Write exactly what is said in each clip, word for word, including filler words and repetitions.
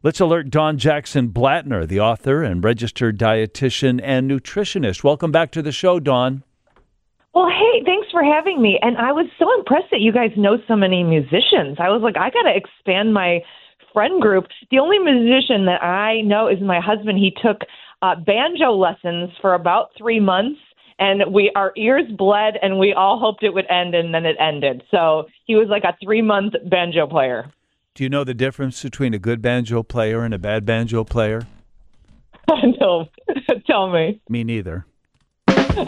Let's alert Dawn Jackson Blattner, the author and registered dietitian and nutritionist. Welcome back to the show, Dawn. Well, hey, thanks for having me. And I was so impressed that you guys know so many musicians. I was like, I got to expand my friend group. The only musician that I know is my husband. He took uh, banjo lessons for about three months. And we, our ears bled, and we all hoped it would end, and then it ended. So he was like a three-month banjo player. Do you know the difference between a good banjo player and a bad banjo player? No, tell me. Me neither. Good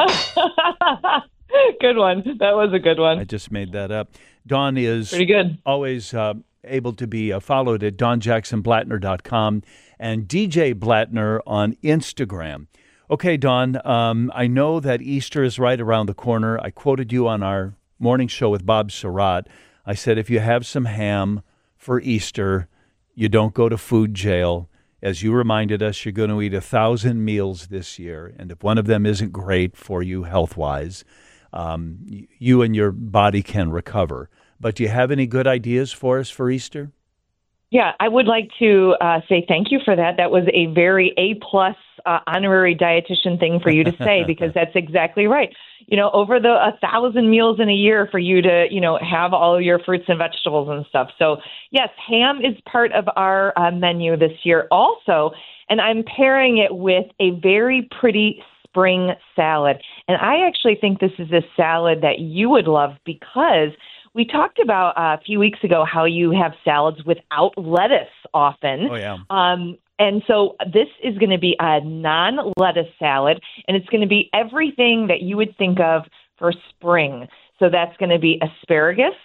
one. That was a good one. I just made that up. Dawn is pretty good. Always uh, able to be uh, followed at dawn jackson blattner dot com and D J Blattner on Instagram. Okay, Dawn, um, I know that Easter is right around the corner. I quoted you on our morning show with Bob Surratt. I said, if you have some ham for Easter, you don't go to food jail. As you reminded us, you're going to eat a thousand meals this year, and if one of them isn't great for you health-wise, um, you and your body can recover. But do you have any good ideas for us for Easter? Yeah, I would like to uh, say thank you for that. That was a very A-plus uh, honorary dietitian thing for you to say, because that's exactly right. You know, over the a thousand meals in a year for you to, you know, have all your fruits and vegetables and stuff. So, yes, ham is part of our uh, menu this year also, and I'm pairing it with a very pretty spring salad. And I actually think this is a salad that you would love, because we talked about uh, a few weeks ago how you have salads without lettuce often. Oh, yeah. Um, and so this is going to be a non-lettuce salad, and it's going to be everything that you would think of for spring. So that's going to be asparagus,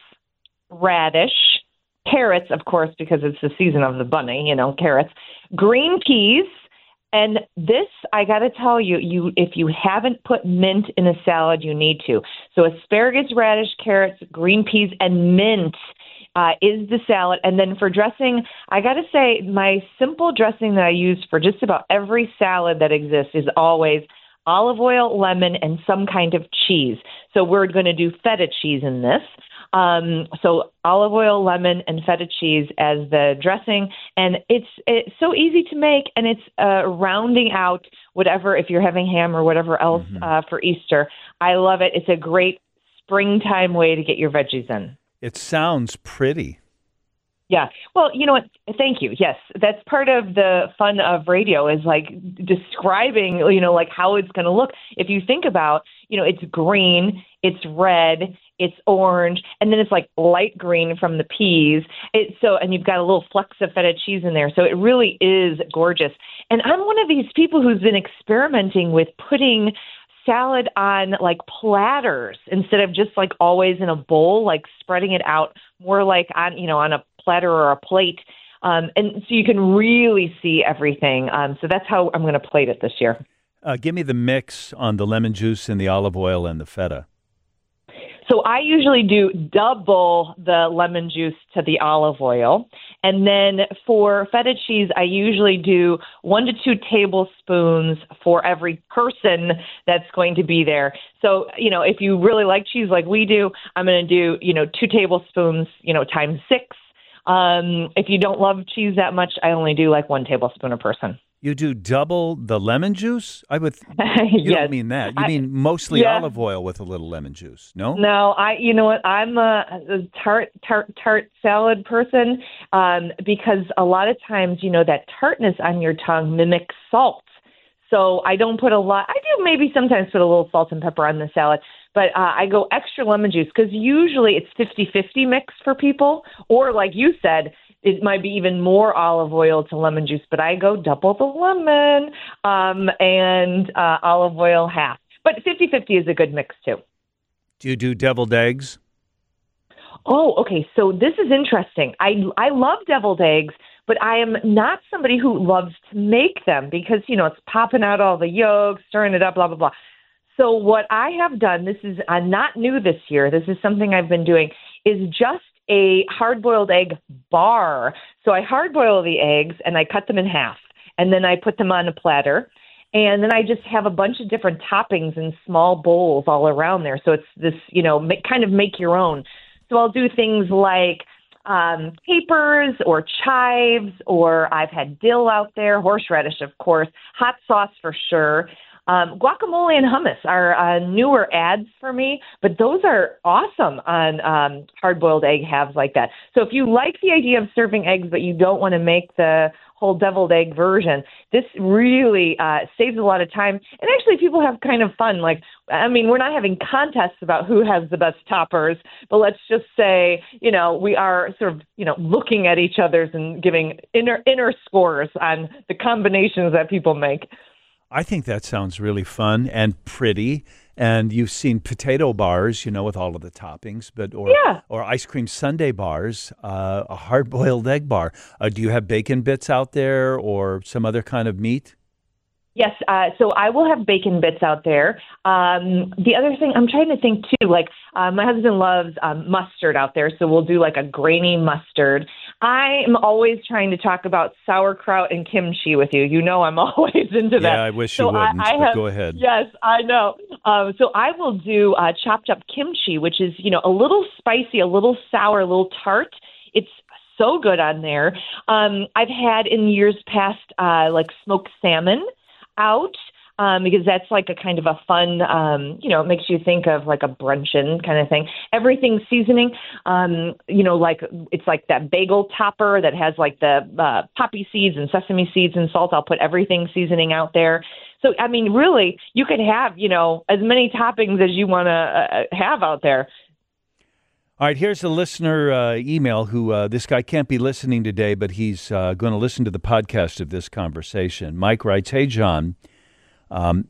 radish, carrots, of course, because it's the season of the bunny, you know, carrots, green peas. And this, I got to tell you, you if you haven't put mint in a salad, you need to. So asparagus, radish, carrots, green peas, and mint uh, is the salad. And then for dressing, I got to say, my simple dressing that I use for just about every salad that exists is always olive oil, lemon, and some kind of cheese. So we're going to do feta cheese in this. Um, so olive oil, lemon, and feta cheese as the dressing. And it's it's so easy to make, and it's uh, rounding out whatever, if you're having ham or whatever else mm-hmm. uh, for Easter. I love it. It's a great springtime way to get your veggies in. It sounds pretty. Yeah. Well, you know what? Thank you. Yes. That's part of the fun of radio, is like describing, you know, like how it's going to look. If you think about, you know, it's green, it's red, it's orange, and then it's like light green from the peas. It, so, and you've got a little flecks of feta cheese in there. So it really is gorgeous. And I'm one of these people who's been experimenting with putting salad on like platters instead of just like always in a bowl, like spreading it out more like on, you know, on a platter or a plate. Um, and so you can really see everything. Um, so that's how I'm going to plate it this year. Uh, give me the mix on the lemon juice and the olive oil and the feta. So I usually do double the lemon juice to the olive oil. And then for feta cheese, I usually do one to two tablespoons for every person that's going to be there. So, you know, if you really like cheese like we do, I'm going to do, you know, two tablespoons, you know, times six. Um, if you don't love cheese that much, I only do like one tablespoon a person. You do double the lemon juice? I would. You yes. don't mean that. You I, mean mostly yeah. olive oil with a little lemon juice? No. No, I. You know what? I'm a, a tart tart tart salad person um, because a lot of times, you know, that tartness on your tongue mimics salt. So I don't put a lot. I do maybe sometimes put a little salt and pepper on the salad, but uh, I go extra lemon juice because usually it's fifty-fifty mix for people, or like you said, it might be even more olive oil to lemon juice, but I go double the lemon um, and uh, olive oil half. But fifty-fifty is a good mix, too. Do you do deviled eggs? Oh, okay. So this is interesting. I, I love deviled eggs, but I am not somebody who loves to make them because, you know, it's popping out all the yolks, stirring it up, blah, blah, blah. So what I have done, this is uh, not new this year, this is something I've been doing, is just a hard-boiled egg bar. So I hard-boil the eggs, and I cut them in half, and then I put them on a platter, and then I just have a bunch of different toppings in small bowls all around there. So it's this, you know, make, kind of make your own. So I'll do things like um, capers or chives, or I've had dill out there, horseradish, of course, hot sauce for sure. Um, guacamole and hummus are uh, newer ads for me, but those are awesome on um, hard-boiled egg halves like that. So if you like the idea of serving eggs, but you don't want to make the whole deviled egg version, this really uh, saves a lot of time. And actually, people have kind of fun. Like, I mean, we're not having contests about who has the best toppers, but let's just say, you know, we are sort of, you know, looking at each other's and giving inner inner scores on the combinations that people make. I think that sounds really fun and pretty. And you've seen potato bars, you know, with all of the toppings, but or Yeah. or ice cream sundae bars, uh, a hard-boiled egg bar. Uh, do you have bacon bits out there or some other kind of meat? Yes, uh, so I will have bacon bits out there. Um, the other thing, I'm trying to think too, like uh, my husband loves um, mustard out there, so we'll do like a grainy mustard. I am always trying to talk about sauerkraut and kimchi with you. You know I'm always into that. Yeah, I wish so you wouldn't, I, I but have, go ahead. Yes, I know. Um, so I will do uh, chopped up kimchi, which is, you know, a little spicy, a little sour, a little tart. It's so good on there. Um, I've had in years past uh, like smoked salmon out um, because that's like a kind of a fun, um, you know, it makes you think of like a brunchin kind of thing. Everything seasoning, um, you know, like it's like that bagel topper that has like the uh, poppy seeds and sesame seeds and salt. I'll put everything seasoning out there. So, I mean, really, you could have, you know, as many toppings as you want to uh, have out there. All right, here's a listener uh, email who uh, this guy can't be listening today, but he's uh, going to listen to the podcast of this conversation. Mike writes, "Hey, John, um,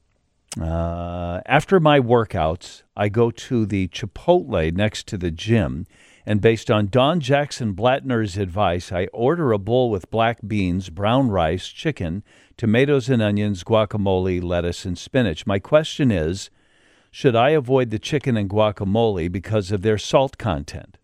uh, after my workouts, I go to the Chipotle next to the gym, and based on Don Jackson Blattner's advice, I order a bowl with black beans, brown rice, chicken, tomatoes and onions, guacamole, lettuce, and spinach. My question is, should I avoid the chicken and guacamole because of their salt content?"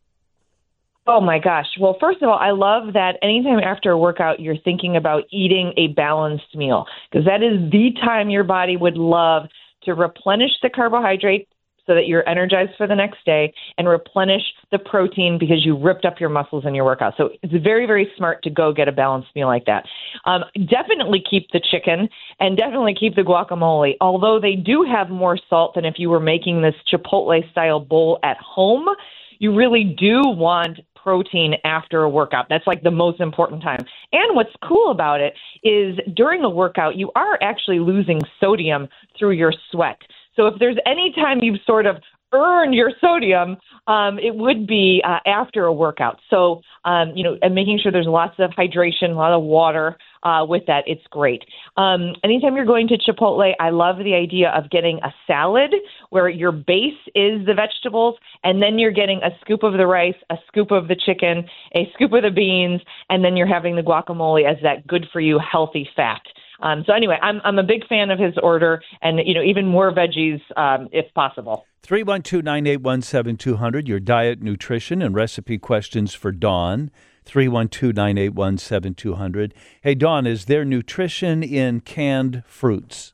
Oh my gosh. Well, first of all, I love that anytime after a workout, you're thinking about eating a balanced meal, because that is the time your body would love to replenish the carbohydrate so that you're energized for the next day, and replenish the protein because you ripped up your muscles in your workout. So it's very, very smart to go get a balanced meal like that. Um, definitely keep the chicken and definitely keep the guacamole, although they do have more salt than if you were making this Chipotle-style bowl at home. You really do want protein after a workout. That's like the most important time. And what's cool about it is during a workout, you are actually losing sodium through your sweat. So if there's any time you've sort of earned your sodium, um, it would be uh, after a workout. So, um, you know, and making sure there's lots of hydration, a lot of water uh, with that, it's great. Um, anytime you're going to Chipotle, I love the idea of getting a salad where your base is the vegetables, and then you're getting a scoop of the rice, a scoop of the chicken, a scoop of the beans, and then you're having the guacamole as that good for you, healthy fat. Um, so anyway, I'm I'm a big fan of his order, and you know, even more veggies um, if possible. three one two, nine eight one, seven two zero zero, your diet, nutrition, and recipe questions for Dawn. three one two, nine eight one, seven two zero zero. Hey, Dawn, is there nutrition in canned fruits?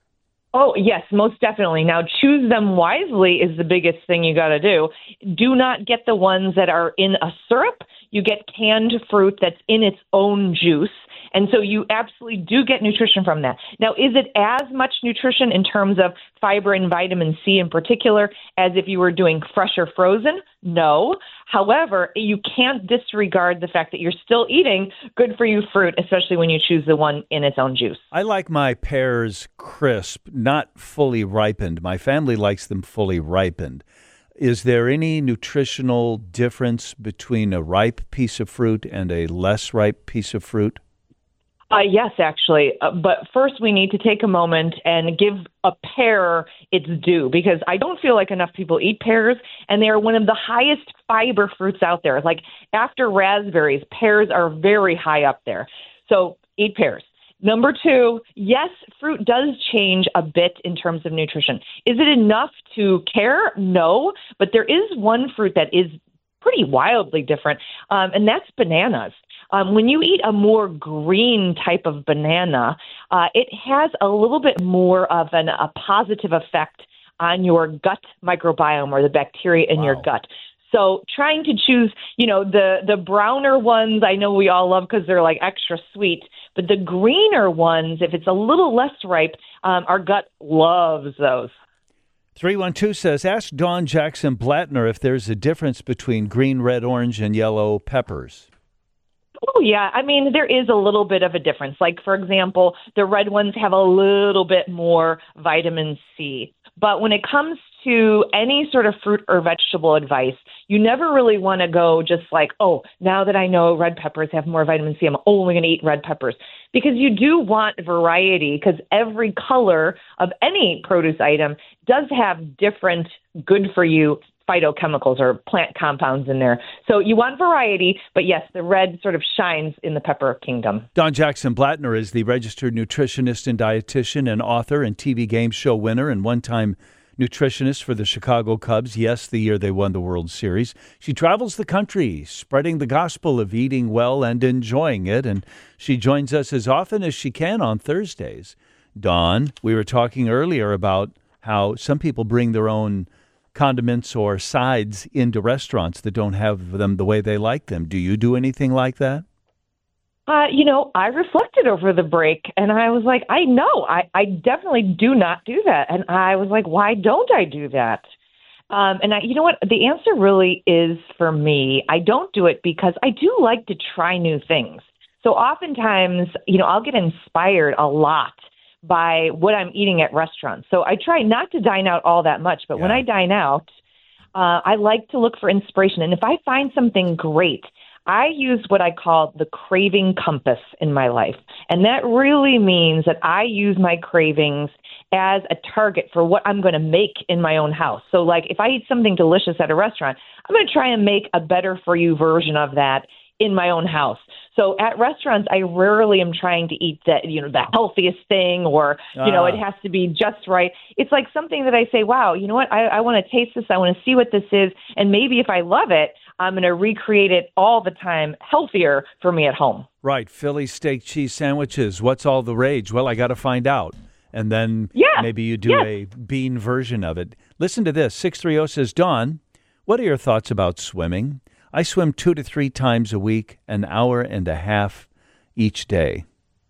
Oh, yes, most definitely. Now, choose them wisely is the biggest thing you got to do. Do not get the ones that are in a syrup. You get canned fruit that's in its own juice. And so you absolutely do get nutrition from that. Now, is it as much nutrition in terms of fiber and vitamin C in particular as if you were doing fresh or frozen? No. However, you can't disregard the fact that you're still eating good for you fruit, especially when you choose the one in its own juice. I like my pears crisp, not fully ripened. My family likes them fully ripened. Is there any nutritional difference between a ripe piece of fruit and a less ripe piece of fruit? Uh, yes, actually. Uh, but first, we need to take a moment and give a pear its due, because I don't feel like enough people eat pears, and they are one of the highest fiber fruits out there. Like after raspberries, pears are very high up there. So eat pears. Number two, yes, fruit does change a bit in terms of nutrition. Is it enough to care? No, but there is one fruit that is pretty wildly different, um, and that's bananas. Um, when you eat a more green type of banana, uh, it has a little bit more of an, a positive effect on your gut microbiome or the bacteria in Wow. your gut. So trying to choose, you know, the, the browner ones, I know we all love because they're like extra sweet, but the greener ones, if it's a little less ripe, um, our gut loves those. three one two says, ask Dawn Jackson Blattner if there's a difference between green, red, orange, and yellow peppers. Oh, yeah. I mean, there is a little bit of a difference. Like, for example, the red ones have a little bit more vitamin C. But when it comes to any sort of fruit or vegetable advice, you never really want to go just like, oh, now that I know red peppers have more vitamin C, I'm only going to eat red peppers. Because you do want variety, because every color of any produce item does have different good for you phytochemicals or plant compounds in there. So you want variety, but yes, the red sort of shines in the pepper kingdom. Dawn Jackson Blattner is the registered nutritionist and dietitian and author and T V game show winner and one-time nutritionist for the Chicago Cubs. Yes, the year they won the World Series. She travels the country spreading the gospel of eating well and enjoying it, and she joins us as often as she can on Thursdays. Dawn, we were talking earlier about how some people bring their own condiments or sides into restaurants that don't have them the way they like them. Do you do anything like that? Uh, you know, I reflected over the break and I was like, I know, I, I definitely do not do that. And I was like, why don't I do that? Um, and I, you know what? The answer really is for me, I don't do it because I do like to try new things. So oftentimes, you know, I'll get inspired a lot by what I'm eating at restaurants. So I try not to dine out all that much, but yeah. when I dine out, uh, I like to look for inspiration. And if I find something great, I use what I call the craving compass in my life. And that really means that I use my cravings as a target for what I'm going to make in my own house. So like if I eat something delicious at a restaurant, I'm going to try and make a better for you version of that in my own house. So at restaurants, I rarely am trying to eat the, you know, the healthiest thing or, you know, Ah. it has to be just right. It's like something that I say, wow, you know what? I, I want to taste this. I want to see what this is. And maybe if I love it, I'm going to recreate it all the time, healthier for me at home. Right. Philly steak cheese sandwiches. What's all the rage? Well, I got to find out. And then Yeah. maybe you do Yes. a bean version of it. Listen to this. six three zero says, Dawn, what are your thoughts about swimming? I swim two to three times a week, an hour and a half each day.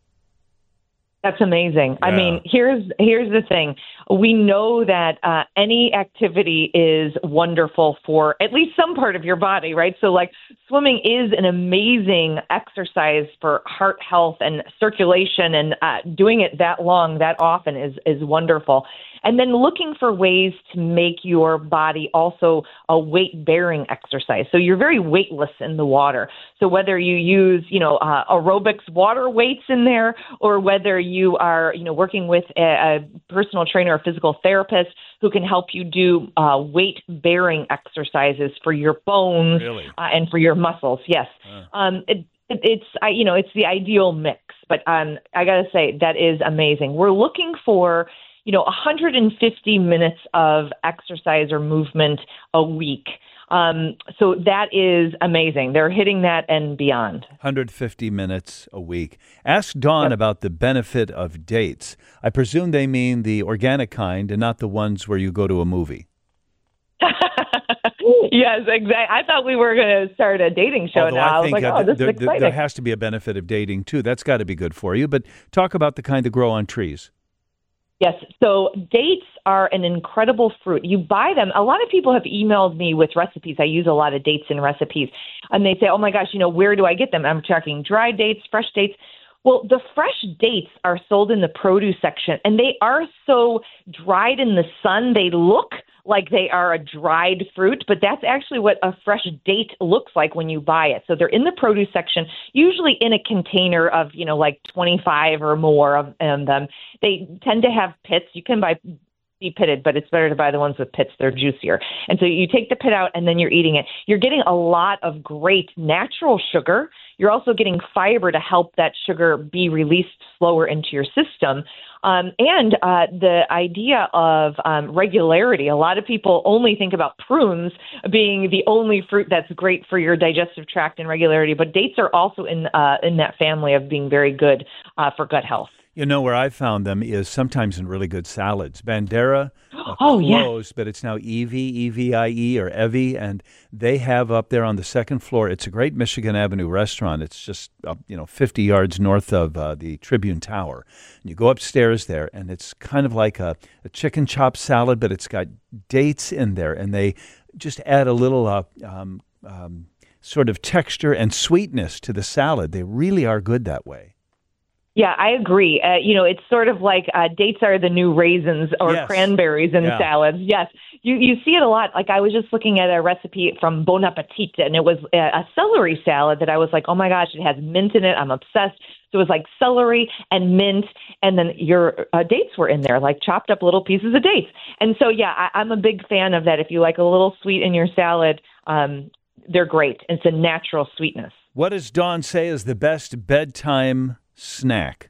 That's amazing. I Yeah. mean, here's here's the thing. We know that uh, any activity is wonderful for at least some part of your body, right? So like swimming is an amazing exercise for heart health and circulation, and uh, doing it that long, that often is is wonderful. And then looking for ways to make your body also a weight-bearing exercise. So you're very weightless in the water. So whether you use, you know, uh, aerobics water weights in there, or whether you are, you know, working with a, a personal trainer or physical therapist who can help you do uh, weight-bearing exercises for your bones Really? uh, and for your muscles. Yes. Uh. Um, it, it, it's, I, you know, it's the ideal mix. But um, I got to say, that is amazing. We're looking for, you know, one hundred fifty minutes of exercise or movement a week. Um, so that is amazing. They're hitting that and beyond. one hundred fifty minutes a week. Ask Dawn Yep. about the benefit of dates. I presume they mean the organic kind and not the ones where you go to a movie. Yes, exactly. I thought we were going to start a dating show Although now. I, I was think like, uh, oh, this there, is exciting. there has to be a benefit of dating, too. That's got to be good for you. But talk about the kind that grow on trees. Yes. So dates are an incredible fruit. You buy them. A lot of people have emailed me with recipes. I use a lot of dates in recipes. And they say, oh, my gosh, you know, where do I get them? I'm talking dry dates, fresh dates. Well, the fresh dates are sold in the produce section, and they are so dried in the sun, they look like they are a dried fruit, but that's actually what a fresh date looks like when you buy it. So they're in the produce section, usually in a container of, you know, like twenty-five or more of um, them. They tend to have pits. You can buy de-pitted, but it's better to buy the ones with pits. They're juicier. And so you take the pit out and then you're eating it. You're getting a lot of great natural sugar. You're also getting fiber to help that sugar be released slower into your system. Um, and uh, the idea of um, regularity. A lot of people only think about prunes being the only fruit that's great for your digestive tract and regularity, but dates are also in uh, in that family of being very good uh, for gut health. You know, where I found them is sometimes in really good salads. Bandera uh, oh, closed, yeah. but it's now Evie, E V I E, or Evie, and they have up there on the second floor, it's a great Michigan Avenue restaurant. It's just, uh, you know, fifty yards north of uh, the Tribune Tower. And you go upstairs there, and it's kind of like a, a chicken chop salad, but it's got dates in there, and they just add a little uh, um, um, sort of texture and sweetness to the salad. They really are good that way. Yeah, I agree. Uh, you know, it's sort of like uh, dates are the new raisins or yes. cranberries in yeah. salads. Yes, you you see it a lot. Like I was just looking at a recipe from Bon Appetit, and it was a, a celery salad that I was like, oh my gosh, it has mint in it. I'm obsessed. So it was like celery and mint, and then your uh, dates were in there, like chopped up little pieces of dates. And so, yeah, I, I'm a big fan of that. If you like a little sweet in your salad, um, they're great. It's a natural sweetness. What does Dawn say is the best bedtime snack?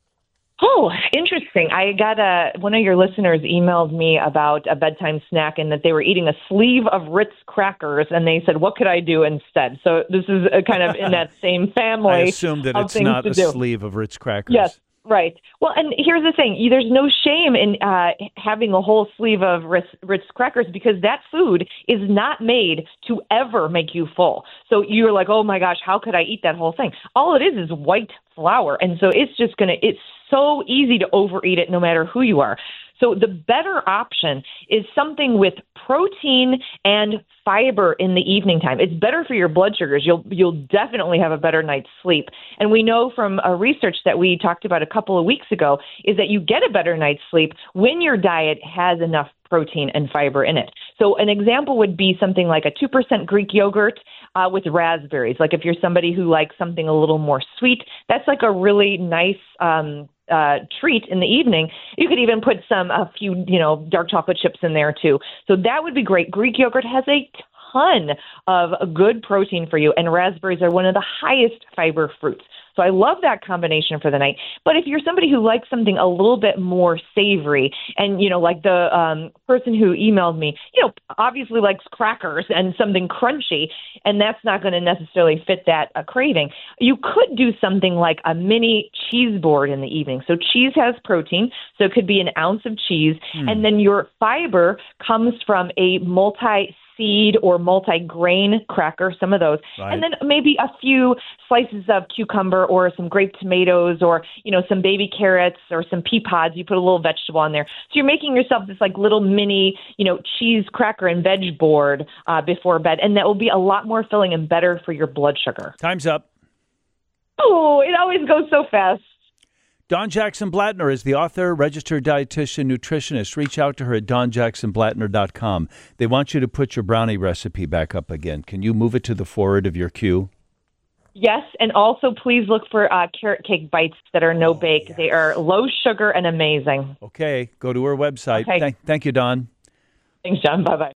Oh, interesting. I got a, one of your listeners emailed me about a bedtime snack and that they were eating a sleeve of Ritz crackers, and they said, what could I do instead? So this is a kind of in that same family. I assume that it's not a do. sleeve of Ritz crackers. Yes. Right. Well, and here's the thing. There's no shame in uh, having a whole sleeve of Ritz, Ritz crackers because that food is not made to ever make you full. So you're like, oh, my gosh, how could I eat that whole thing? All it is is white flour. And so it's just going to – it's so easy to overeat it no matter who you are. So the better option is something with protein and fiber in the evening time. It's better for your blood sugars. You'll you'll definitely have a better night's sleep. And we know from a research that we talked about a couple of weeks ago is that you get a better night's sleep when your diet has enough protein and fiber in it. So an example would be something like a two percent Greek yogurt uh, with raspberries. Like if you're somebody who likes something a little more sweet, that's like a really nice um Uh, treat in the evening. You could even put some, a few, you know, dark chocolate chips in there too. So that would be great. Greek yogurt has a ton of good protein for you, and raspberries are one of the highest fiber fruits. So I love that combination for the night. But if you're somebody who likes something a little bit more savory, and, you know, like the um, person who emailed me, you know, obviously likes crackers and something crunchy, and that's not going to necessarily fit that uh, craving, you could do something like a mini cheese board in the evening. So cheese has protein, so it could be an ounce of cheese, hmm. and then your fiber comes from a multi seed or multi-grain cracker, some of those, right. And then maybe a few slices of cucumber or some grape tomatoes or, you know, some baby carrots or some pea pods. You put a little vegetable on there. So you're making yourself this like little mini, you know, cheese cracker and veg board uh, before bed. And that will be a lot more filling and better for your blood sugar. Time's up. Oh, it always goes so fast. Dawn Jackson Blattner is the author, registered dietitian, nutritionist. Reach out to her at dawn jackson blattner dot com. They want you to put your brownie recipe back up again. Can you move it to the forward of your queue? Yes, and also please look for uh, carrot cake bites that are no oh, bake. yes. They are low sugar and amazing. Okay, go to her website. Okay. Th- thank you, Dawn. Thanks, John. Bye-bye.